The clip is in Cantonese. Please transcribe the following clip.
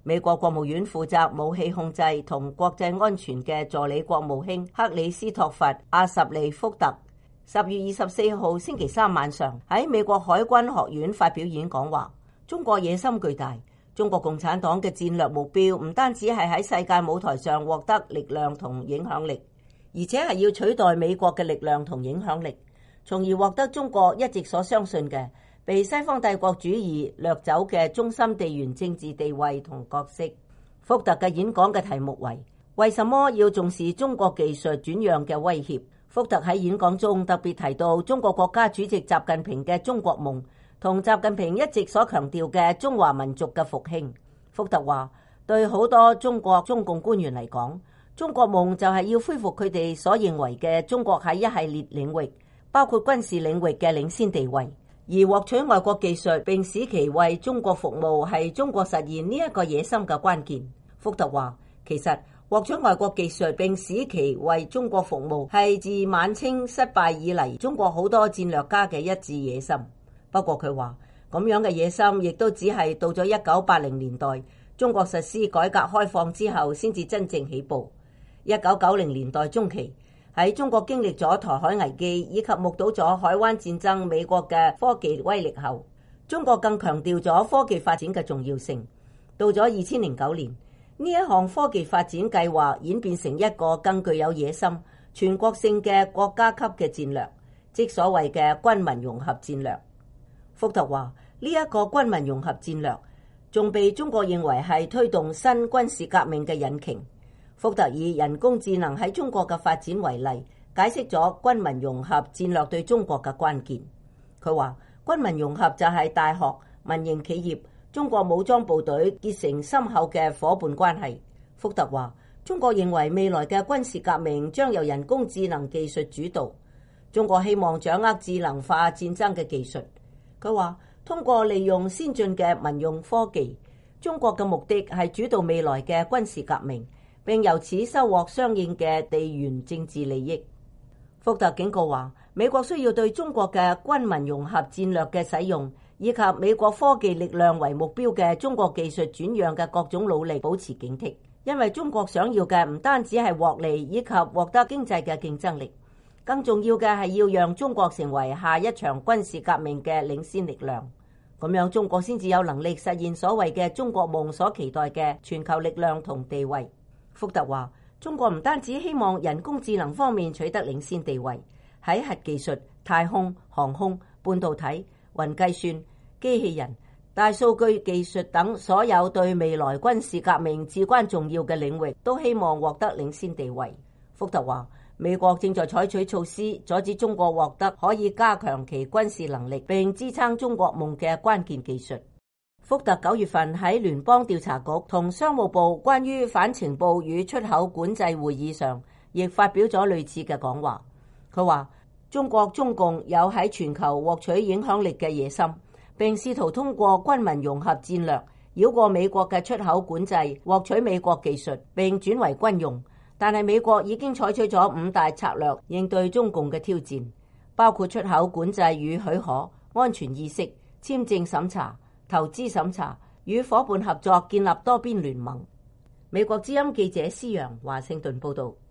美國國務院負責武器控制同國際安全嘅助理國務卿克里斯托弗·阿什利福特10月24號星期三晚上喺美國海軍學院發表演講話，中國野心巨大，中國共產黨嘅戰略目標唔單止係喺世界舞台上獲得力量同影響力，而且係要取代美國嘅力量同影響力，從而獲得中國一直所相信嘅被西方帝國主義掠走嘅中心地緣政治地位同角色。福特嘅演講嘅題目為什麼要重視中國技術轉讓嘅威脅。福特喺演講中特別提到中國國家主席習近平嘅中國夢同習近平一直所強調嘅中華民族嘅復興。福特話，對好多中國中共官員嚟講，中國夢就係要恢復佢哋所認為嘅中國喺一系列領域，包括軍事領域嘅領先地位，而獲取外國技術並使其為中國服務係中國實現呢一個野心嘅關鍵。福特話，其實獲取外國技術並使其為中國服務係自晚清失敗以嚟中國好多戰略家嘅一致野心。不過佢話，咁樣嘅野心亦都只係到咗1980年代中國實施改革開放之後先至真正起步。1990年代中期，喺中國經歷咗台海危機以及目睹咗海灣戰爭美國嘅科技威力後，中國更強調咗科技發展嘅重要性。到咗2009年，呢一項科技發展計劃演變成一個更具有野心、全國性嘅國家級嘅戰略，即所謂嘅軍民融合戰略。福特話，呢一個軍民融合戰略仲被中國認為係推動新軍事革命嘅引擎。福特以人工智能喺中國嘅發展為例，解釋咗軍民融合戰略對中國嘅關鍵。佢話，軍民融合就係大學、民營企業、中國武裝部隊結成深厚嘅夥伴關係。福特話，中國認為未來嘅軍事革命將由人工智能技術主導，中國希望掌握智能化戰爭嘅技術。佢話，通過利用先進嘅民用科技，中國嘅目的係主導未來嘅軍事革命，並由此收穫相應嘅地緣政治利益。福特警告話，美國需要對中國嘅軍民融合戰略嘅使用，以及美國科技力量為目標嘅中國技術轉讓嘅各種努力保持警惕，因為中國想要嘅唔單止係獲利以及獲得經濟嘅競爭力，更重要嘅係要讓中國成為下一場軍事革命嘅領先力量。咁樣中國先至有能力實現所謂嘅中國夢所期待嘅全球力量同地位。福特話，中國唔單止希望人工智能方面取得領先地位，喺核技術、太空、航空、半導體、雲計算、機器人、大數據技術等所有對未來軍事革命至關重要嘅領域都希望獲得領先地位。福特話，美國正在採取措施阻止中國獲得可以加強其軍事能力並支撐中國夢嘅關鍵技術。福特9月份喺聯邦調查局同商務部關於反情報與出口管制會議上，亦發表咗類似嘅講話。佢話，中國中共有喺全球獲取影響力嘅野心，並試圖通過軍民融合戰略繞過美國嘅出口管制，獲取美國技術並轉為軍用。但係美國已經採取咗5大策略應對中共嘅挑戰，包括出口管制與許可、安全意識、簽證審查、投資審查，與夥伴合作建立多邊聯盟。美國之音記者施洋華盛頓報道。